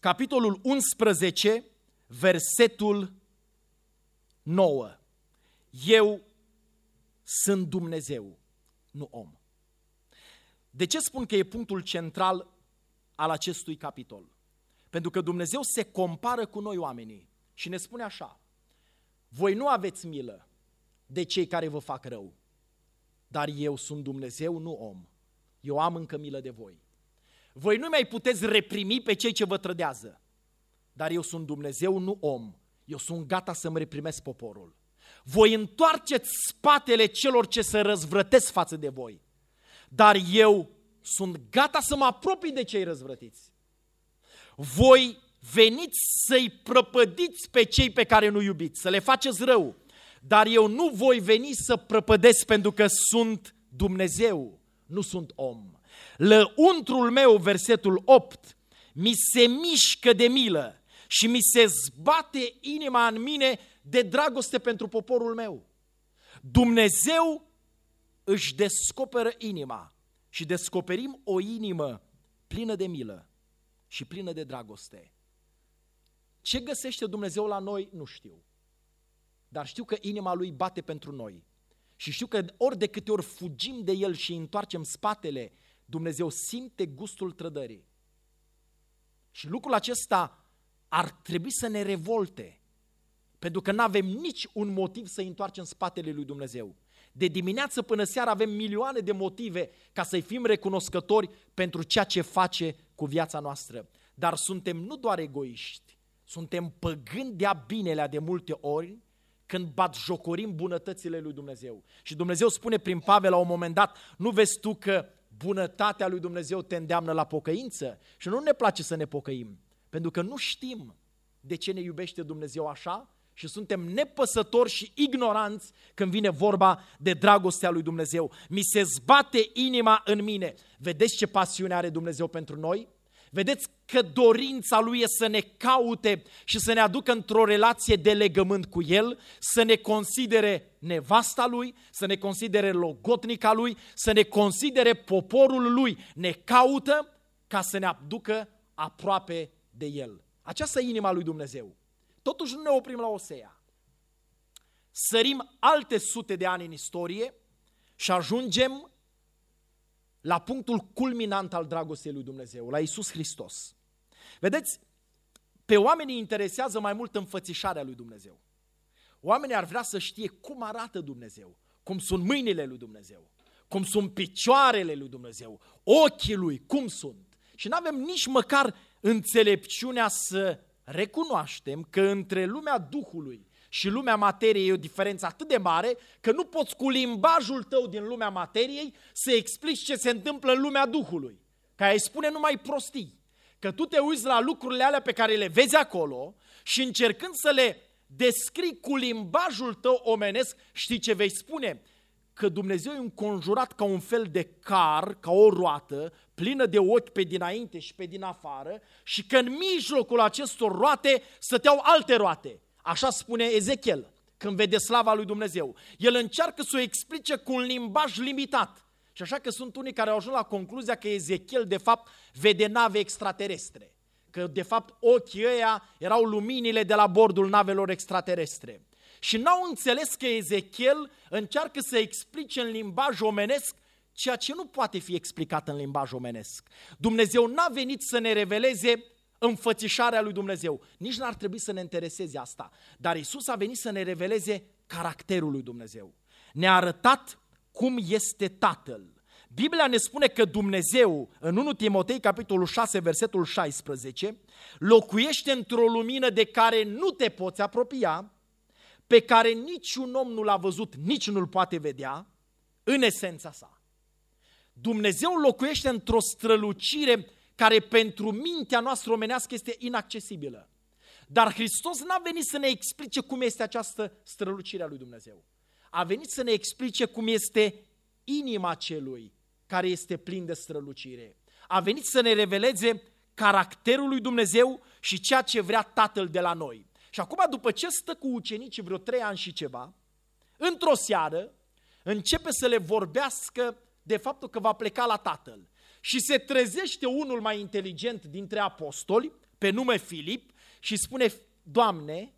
capitolul unsprezece, versetul nouă. Eu sunt Dumnezeu, nu om. De ce spun că e punctul central al acestui capitol? Pentru că Dumnezeu se compară cu noi oamenii și ne spune așa: voi nu aveți milă de cei care vă fac rău, dar eu sunt Dumnezeu, nu om. Eu am încă milă de voi. Voi nu mai puteți reprimi pe cei ce vă trădează, dar eu sunt Dumnezeu, nu om. Eu sunt gata să-mi reprimesc poporul. Voi întoarceți spatele celor ce se răzvrătesc față de voi, dar eu sunt gata să mă apropii de cei răzvrătiți. Voi veniți să-i prăpădiți pe cei pe care nu iubiți, să le faceți rău, dar eu nu voi veni să prăpădesc pentru că sunt Dumnezeu, nu sunt om. Lăuntrul meu, versetul opt, mi se mișcă de milă și mi se zbate inima în mine de dragoste pentru poporul meu. Dumnezeu își descoperă inima și descoperim o inimă plină de milă și plină de dragoste. Ce găsește Dumnezeu la noi, nu știu, dar știu că inima Lui bate pentru noi și știu că ori de câte ori fugim de El și întoarcem spatele, Dumnezeu simte gustul trădării. Și lucrul acesta ar trebui să ne revolte, pentru că nu avem nici un motiv să întoarcem spatele lui Dumnezeu. De dimineață până seara avem milioane de motive ca să-i fim recunoscători pentru ceea ce face cu viața noastră. Dar suntem nu doar egoiști, suntem păgâni de-a binelea de multe ori când batjocorim bunătățile lui Dumnezeu. Și Dumnezeu spune prin Pavel la un moment dat: nu vezi tu că bunătatea lui Dumnezeu te îndeamnă la pocăință? Și nu ne place să ne pocăim, pentru că nu știm de ce ne iubește Dumnezeu așa și suntem nepăsători și ignoranți când vine vorba de dragostea lui Dumnezeu. Mi se zbate inima în mine. Vedeți ce pasiune are Dumnezeu pentru noi? Vedeți că dorința Lui e să ne caute și să ne aducă într-o relație de legământ cu El, să ne considere nevasta Lui, să ne considere logotnica Lui, să ne considere poporul Lui. Ne caută ca să ne aducă aproape de El. Aceasta e inima lui Dumnezeu. Totuși nu ne oprim la Osea. Sărim alte sute de ani în istorie și ajungem la punctul culminant al dragostei lui Dumnezeu, la Iisus Hristos. Vedeți, pe oamenii interesează mai mult înfățișarea lui Dumnezeu. Oamenii ar vrea să știe cum arată Dumnezeu, cum sunt mâinile lui Dumnezeu, cum sunt picioarele lui Dumnezeu, ochii lui, cum sunt. Și nu avem nici măcar înțelepciunea să recunoaștem că între lumea Duhului și lumea materiei e o diferență atât de mare că nu poți cu limbajul tău din lumea materiei să explici ce se întâmplă în lumea Duhului. Că ai spune numai prostii. Că tu te uiți la lucrurile alea pe care le vezi acolo și încercând să le descrii cu limbajul tău omenesc, știi ce vei spune? Că Dumnezeu e înconjurat ca un fel de car, ca o roată, plină de ochi pe dinainte și pe din afară și că în mijlocul acestor roate stăteau alte roate. Așa spune Ezechiel când vede slava lui Dumnezeu. El încearcă să o explice cu un limbaj limitat. Și așa că sunt unii care au ajuns la concluzia că Ezechiel de fapt vede nave extraterestre. Că de fapt ochii ăia erau luminile de la bordul navelor extraterestre. Și n-au înțeles că Ezechiel încearcă să explice în limbaj omenesc ceea ce nu poate fi explicat în limbaj omenesc. Dumnezeu n-a venit să ne reveleze înfățișarea lui Dumnezeu. Nici n-ar trebui să ne intereseze asta. Dar Iisus a venit să ne reveleze caracterul lui Dumnezeu. Ne-a arătat cum este Tatăl. Biblia ne spune că Dumnezeu, în întâi Timotei, capitolul șase, versetul șaisprezece, locuiește într-o lumină de care nu te poți apropia, pe care niciun om nu l-a văzut, nici nu-l poate vedea, în esența sa. Dumnezeu locuiește într-o strălucire care pentru mintea noastră omenească este inaccesibilă. Dar Hristos n-a venit să ne explice cum este această strălucire a lui Dumnezeu. A venit să ne explice cum este inima celui care este plin de strălucire. A venit să ne reveleze caracterul lui Dumnezeu și ceea ce vrea Tatăl de la noi. Și acum, după ce stă cu ucenicii vreo trei ani și ceva, într-o seară începe să le vorbească de faptul că va pleca la Tatăl. Și se trezește unul mai inteligent dintre apostoli, pe nume Filip și spune: Doamne,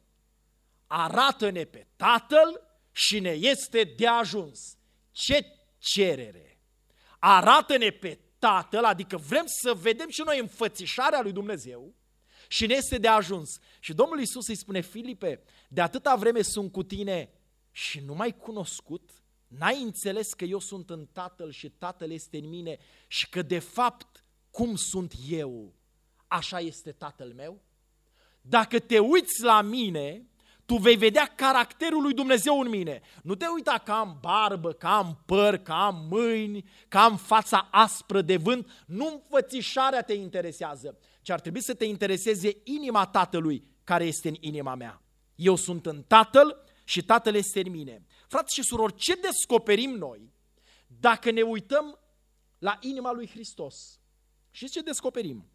arată-ne pe Tatăl și ne este de ajuns. Ce cerere! Arată-ne pe Tatăl, adică vrem să vedem și noi înfățișarea lui Dumnezeu și ne este de ajuns. Și Domnul Iisus îi spune: Filipe, de atâta vreme sunt cu tine și nu m-ai cunoscut? N-ai înțeles că eu sunt în Tatăl și Tatăl este în mine și că de fapt cum sunt eu, așa este Tatăl meu? Dacă te uiți la mine, tu vei vedea caracterul lui Dumnezeu în mine. Nu te uita că am barbă, că am păr, că am mâini, că am fața aspră de vânt. Nu înfățișarea te interesează, ci ar trebui să te intereseze inima Tatălui care este în inima mea. Eu sunt în Tatăl și Tatăl este în mine. Frați și surori, ce descoperim noi dacă ne uităm la inima lui Hristos? Și ce descoperim?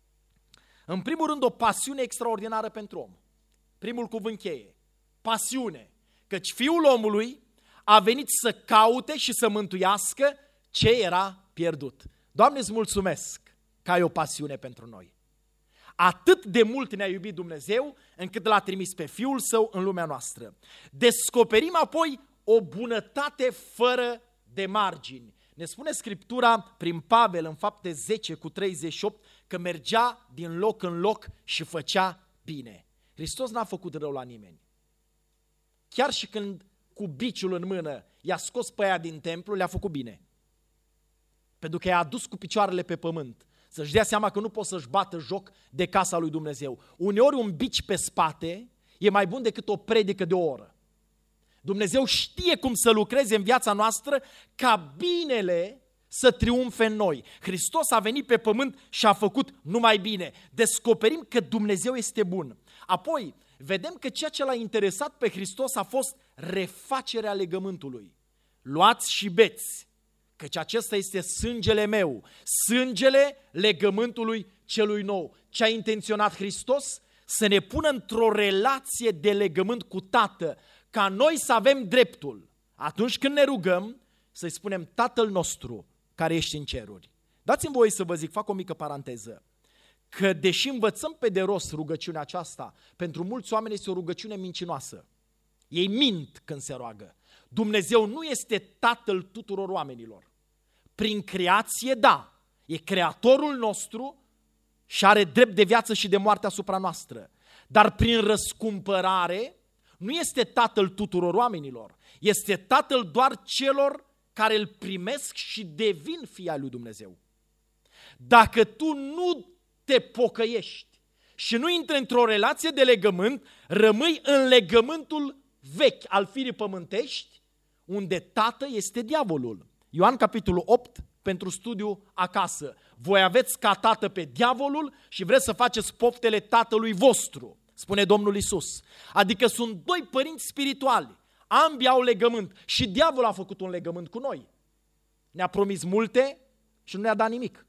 În primul rând, o pasiune extraordinară pentru om. Primul cuvânt cheie, pasiune, căci Fiul omului a venit să caute și să mântuiască ce era pierdut. Doamne, îți mulțumesc că ai o pasiune pentru noi. Atât de mult ne-a iubit Dumnezeu încât l-a trimis pe Fiul Său în lumea noastră. Descoperim apoi o bunătate fără de margini. Ne spune Scriptura prin Pavel în Fapte zece cu treizeci și opt că mergea din loc în loc și făcea bine. Hristos n-a făcut rău la nimeni. Chiar și când cu biciul în mână i-a scos pe aia din templu, le-a făcut bine. Pentru că i-a adus cu picioarele pe pământ, să-și dea seama că nu pot să-și bată joc de casa lui Dumnezeu. Uneori un bici pe spate e mai bun decât o predică de o oră. Dumnezeu știe cum să lucreze în viața noastră ca binele să triumfe în noi. Hristos a venit pe pământ și a făcut numai bine. Descoperim că Dumnezeu este bun. Apoi, vedem că ceea ce l-a interesat pe Hristos a fost refacerea legământului. Luați și beți, căci acesta este sângele meu, sângele legământului celui nou. Ce a intenționat Hristos? Să ne pună într-o relație de legământ cu Tatăl, ca noi să avem dreptul, atunci când ne rugăm, să-i spunem: Tatăl nostru care ești în ceruri. Dați-mi voie să vă zic, fac o mică paranteză, că deși învățăm pe de rost rugăciunea aceasta, pentru mulți oameni este o rugăciune mincinoasă. Ei mint când se roagă. Dumnezeu nu este Tatăl tuturor oamenilor. Prin creație, da, e Creatorul nostru și are drept de viață și de moarte asupra noastră. Dar prin răscumpărare nu este Tatăl tuturor oamenilor. Este Tatăl doar celor care îl primesc și devin fii ai lui Dumnezeu. Dacă tu nu te pocăiești și nu intri într-o relație de legământ, rămâi în legământul vechi al firii pământești, unde tată este diavolul. Ioan capitolul opt, pentru studiu acasă. Voi aveți ca tată pe diavolul și vreți să faceți poftele tatălui vostru, spune Domnul Iisus. Adică sunt doi părinți spirituali, ambii au legământ și diavolul a făcut un legământ cu noi. Ne-a promis multe și nu ne-a dat nimic.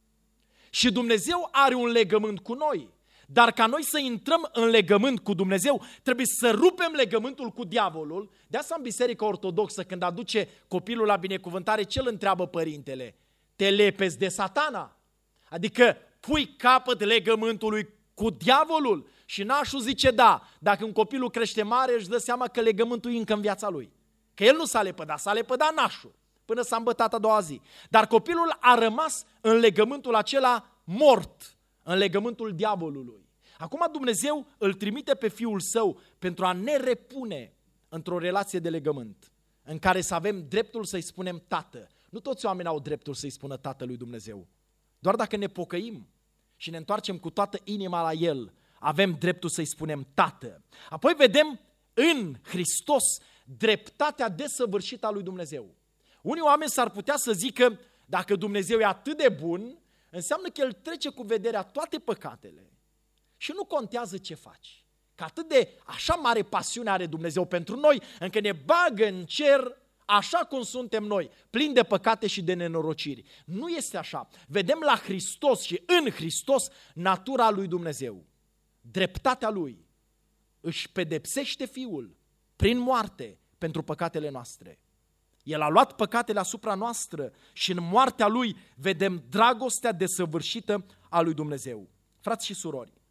Și Dumnezeu are un legământ cu noi, dar ca noi să intrăm în legământ cu Dumnezeu, trebuie să rupem legământul cu diavolul. De asta în Biserica Ortodoxă, când aduce copilul la binecuvântare, ce îl întreabă părintele? Te lepezi de Satana? Adică pui capăt legământului cu diavolul? Și nașul zice da. Dacă un copilul crește mare, își dă seama că legământul e încă în viața lui. Că el nu s-a lepădat, s-a lepădat nașul, până s-a îmbătat a doua zi. Dar copilul a rămas în legământul acela mort, în legământul diavolului. Acum Dumnezeu îl trimite pe Fiul Său pentru a ne repune într-o relație de legământ, în care să avem dreptul să-i spunem tată. Nu toți oamenii au dreptul să-i spună tată lui Dumnezeu. Doar dacă ne pocăim și ne întoarcem cu toată inima la El, avem dreptul să-i spunem tată. Apoi vedem în Hristos dreptatea desăvârșită a lui Dumnezeu. Unii oameni s-ar putea să zică, dacă Dumnezeu e atât de bun, înseamnă că El trece cu vederea toate păcatele și nu contează ce faci. Că atât de așa mare pasiune are Dumnezeu pentru noi, încă ne bagă în cer așa cum suntem noi, plini de păcate și de nenorociri. Nu este așa. Vedem la Hristos și în Hristos natura lui Dumnezeu. Dreptatea Lui își pedepsește Fiul prin moarte pentru păcatele noastre. El a luat păcatele asupra noastră și în moartea Lui vedem dragostea desăvârșită a lui Dumnezeu. Frați și surori,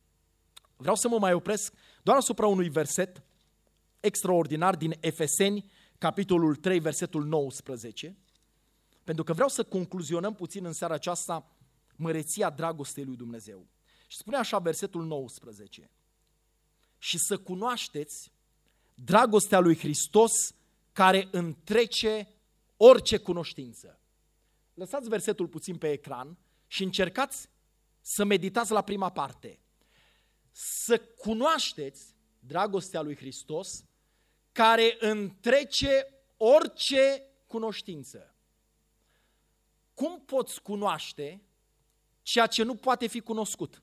vreau să mă mai opresc doar asupra unui verset extraordinar din Efeseni, capitolul trei, versetul nouăsprezece, pentru că vreau să concluzionăm puțin în seara aceasta măreția dragostei lui Dumnezeu. Și spune așa versetul nouăsprezece: și să cunoașteți dragostea lui Hristos care întrece orice cunoștință. Lăsați versetul puțin pe ecran și încercați să meditați la prima parte. Să cunoașteți dragostea lui Hristos care întrece orice cunoștință. Cum poți cunoaște ceea ce nu poate fi cunoscut?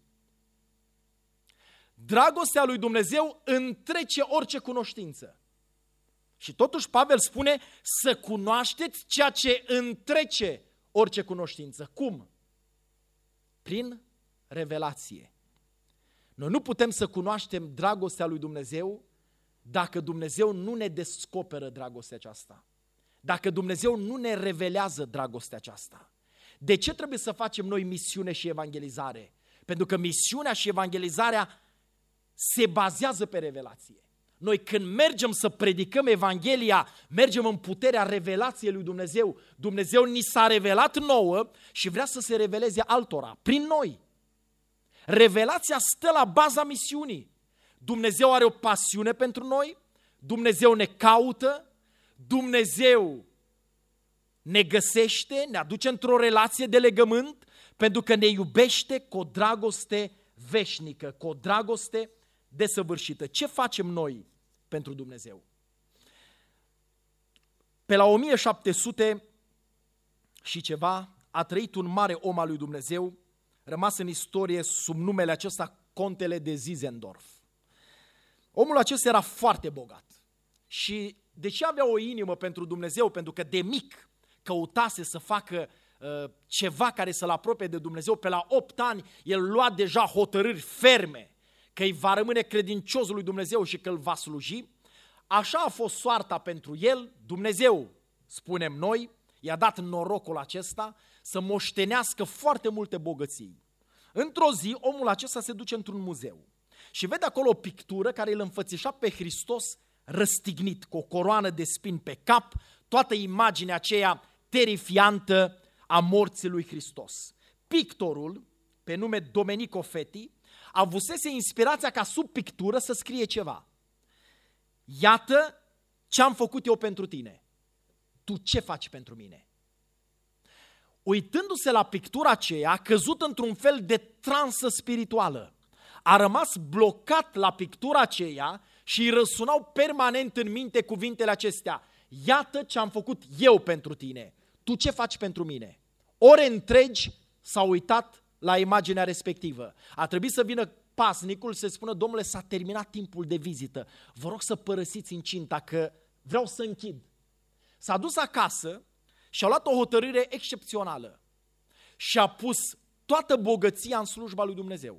Dragostea lui Dumnezeu întrece orice cunoștință. Și totuși Pavel spune să cunoașteți ceea ce întrece orice cunoștință. Cum? Prin revelație. Noi nu putem să cunoaștem dragostea lui Dumnezeu dacă Dumnezeu nu ne descoperă dragostea aceasta. Dacă Dumnezeu nu ne revelează dragostea aceasta. De ce trebuie să facem noi misiune și evangelizare? Pentru că misiunea și evangelizarea se bazează pe revelație. Noi când mergem să predicăm Evanghelia, mergem în puterea revelației lui Dumnezeu. Dumnezeu ni s-a revelat nouă și vrea să se reveleze altora, prin noi. Revelația stă la baza misiunii. Dumnezeu are o pasiune pentru noi, Dumnezeu ne caută, Dumnezeu ne găsește, ne aduce într-o relație de legământ, pentru că ne iubește cu o dragoste veșnică, cu o dragoste desăvârșită. Ce facem noi pentru Dumnezeu? Pe la o mie șapte sute și ceva a trăit un mare om al lui Dumnezeu, rămas în istorie sub numele acesta Contele de Zinzendorf. Omul acesta era foarte bogat și deși avea o inimă pentru Dumnezeu, pentru că de mic căutase să facă uh, ceva care să-l apropie de Dumnezeu, pe la opt ani el lua deja hotărâri ferme că îi va rămâne credincios lui Dumnezeu și că îl va sluji. Așa a fost soarta pentru el. Dumnezeu, spunem noi, i-a dat norocul acesta să moștenească foarte multe bogății. Într-o zi, omul acesta se duce într-un muzeu și vede acolo o pictură care îl înfățișa pe Hristos răstignit, cu o coroană de spini pe cap, toată imaginea aceea terifiantă a morții lui Hristos. Pictorul, pe nume Domenico Feti, avusese inspirația ca sub pictură să scrie ceva. Iată ce am făcut eu pentru tine. Tu ce faci pentru mine? Uitându-se la pictura aceea, a căzut într-un fel de transă spirituală. A rămas blocat la pictura aceea și îi răsunau permanent în minte cuvintele acestea. Iată ce am făcut eu pentru tine. Tu ce faci pentru mine? Ore întregi s-a uitat la imaginea respectivă. A trebuit să vină pasnicul să spună: domnule, s-a terminat timpul de vizită. Vă rog să părăsiți incinta că vreau să închid. S-a dus acasă și a luat o hotărâre excepțională și a pus toată bogăția în slujba lui Dumnezeu.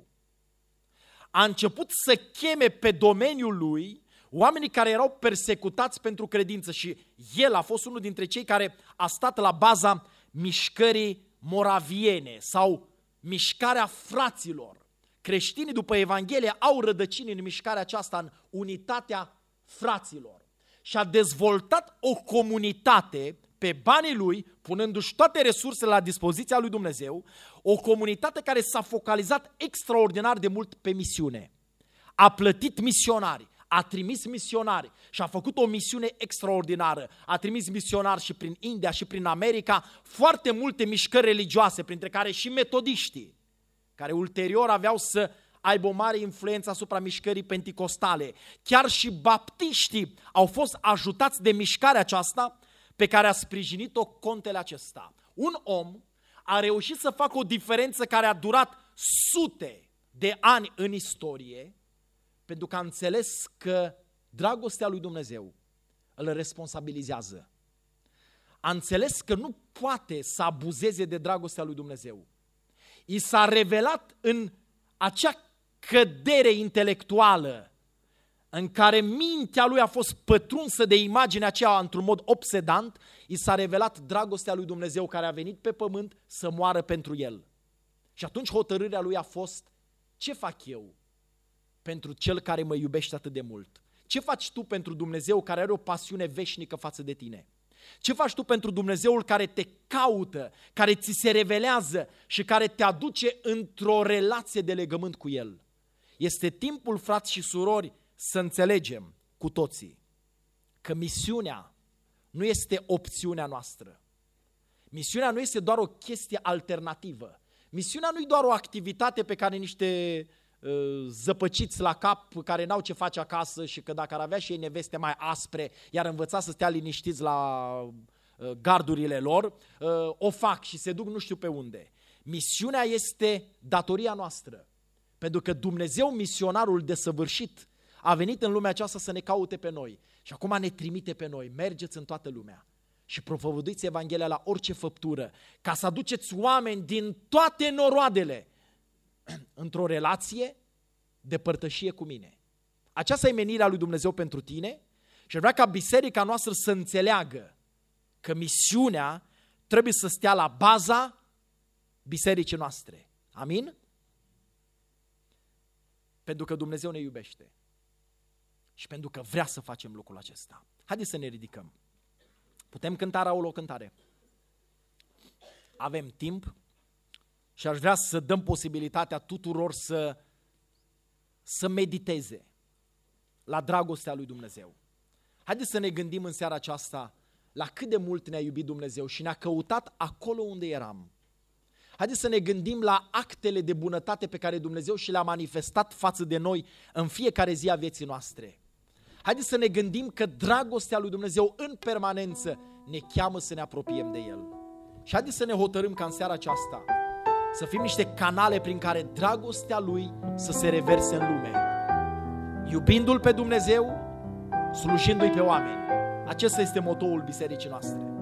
A început să cheme pe domeniul lui oamenii care erau persecutați pentru credință și el a fost unul dintre cei care a stat la baza mișcării moraviene sau mișcarea fraților. Creștinii după Evanghelie au rădăcini în mișcarea aceasta, în unitatea fraților. Și a dezvoltat o comunitate pe banii lui, punându-și toate resursele la dispoziția lui Dumnezeu, o comunitate care s-a focalizat extraordinar de mult pe misiune. A plătit misionari, a trimis misionari și a făcut o misiune extraordinară. A trimis misionari și prin India și prin America, foarte multe mișcări religioase, printre care și metodiștii, care ulterior aveau să aibă o mare influență asupra mișcării penticostale. Chiar și baptiștii au fost ajutați de mișcarea aceasta pe care a sprijinit-o Contele acesta. Un om a reușit să facă o diferență care a durat sute de ani în istorie, pentru că a înțeles că dragostea lui Dumnezeu îl responsabilizează. A înțeles că nu poate să abuzeze de dragostea lui Dumnezeu. I s-a revelat în acea cădere intelectuală în care mintea lui a fost pătrunsă de imaginea aceea într-un mod obsedant, i s-a revelat dragostea lui Dumnezeu care a venit pe pământ să moară pentru el. Și atunci hotărârea lui a fost: ce fac eu pentru Cel care mă iubește atât de mult? Ce faci tu pentru Dumnezeu care are o pasiune veșnică față de tine? Ce faci tu pentru Dumnezeul care te caută, care ți se revelează și care te aduce într-o relație de legământ cu El? Este timpul, frați și surori, să înțelegem cu toții că misiunea nu este opțiunea noastră. Misiunea nu este doar o chestie alternativă. Misiunea nu e doar o activitate pe care niște uh, zăpăciți la cap, care n-au ce face acasă și că dacă ar avea și ei neveste mai aspre, iar învăța să stea liniștiți la uh, gardurile lor, uh, o fac și se duc nu știu pe unde. Misiunea este datoria noastră. Pentru că Dumnezeu, misionarul desăvârșit, a venit în lumea aceasta să ne caute pe noi. Și acum ne trimite pe noi. Mergeți în toată lumea și propovăduiți Evanghelia la orice făptură, ca să aduceți oameni din toate noroadele într-o relație de părtășie cu mine. Aceasta e menirea lui Dumnezeu pentru tine și vrea ca biserica noastră să înțeleagă că misiunea trebuie să stea la baza bisericii noastre. Amin? Pentru că Dumnezeu ne iubește și pentru că vrea să facem lucrul acesta. Haideți să ne ridicăm. Putem cânta, Raul, o cântare. Avem timp și aș vrea să dăm posibilitatea tuturor să, să mediteze la dragostea lui Dumnezeu. Haideți să ne gândim în seara aceasta la cât de mult ne-a iubit Dumnezeu și ne-a căutat acolo unde eram. Haideți să ne gândim la actele de bunătate pe care Dumnezeu și le-a manifestat față de noi în fiecare zi a vieții noastre. Haideți să ne gândim că dragostea lui Dumnezeu în permanență ne cheamă să ne apropiem de El. Și haideți să ne hotărâm ca în seara aceasta să fim niște canale prin care dragostea Lui să se reverse în lume. Iubindu-L pe Dumnezeu, slujindu-i pe oameni. Acesta este motoul bisericii noastre.